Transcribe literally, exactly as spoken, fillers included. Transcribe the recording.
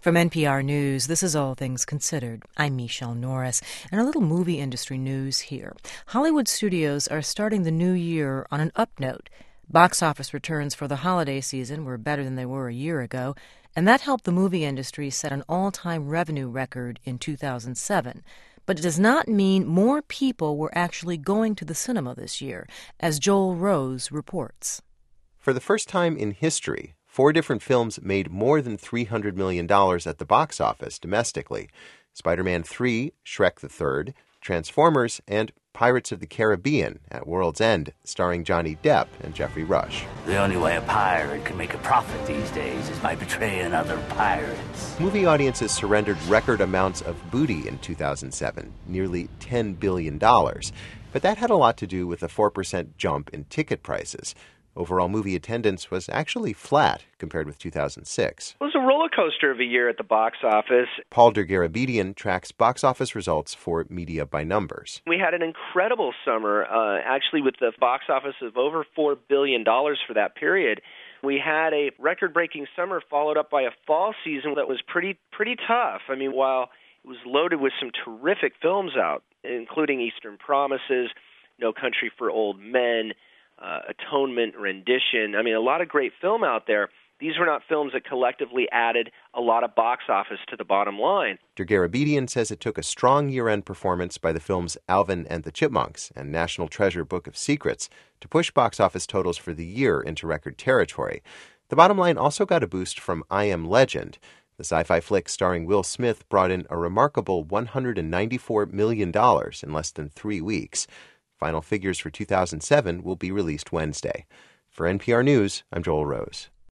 From N P R News, this is All Things Considered. I'm Michelle Norris, and a little movie industry news here. Hollywood studios are starting the new year on an up note. Box office returns for the holiday season were better than they were a year ago, and that helped the movie industry set an all-time revenue record in two thousand seven. But it does not mean more people were actually going to the cinema this year, as Joel Rose reports. For the first time in history, four different films made more than three hundred million dollars at the box office domestically. Spider-Man three, Shrek the Third, Transformers, and Pirates of the Caribbean at World's End, starring Johnny Depp and Jeffrey Rush. The only way a pirate can make a profit these days is by betraying other pirates. Movie audiences surrendered record amounts of booty in two thousand seven, nearly ten billion dollars. But that had a lot to do with a four percent jump in ticket prices. Overall movie attendance was actually flat compared with two thousand six. It was a roller coaster of a year at the box office. Paul Dergarabedian tracks box office results for Media by Numbers. We had an incredible summer, uh, actually with the box office of over four billion dollars for that period. We had a record-breaking summer followed up by a fall season that was pretty pretty tough. I mean, while it was loaded with some terrific films out, including Eastern Promises, No Country for Old Men, Uh, Atonement, Rendition. I mean, a lot of great film out there. These were not films that collectively added a lot of box office to the bottom line. Dergarabedian says it took a strong year-end performance by the films Alvin and the Chipmunks and National Treasure Book of Secrets to push box office totals for the year into record territory. The bottom line also got a boost from I Am Legend. The sci-fi flick starring Will Smith brought in a remarkable one hundred ninety-four million dollars in less than three weeks. Final figures for two thousand seven will be released Wednesday. For N P R News, I'm Joel Rose.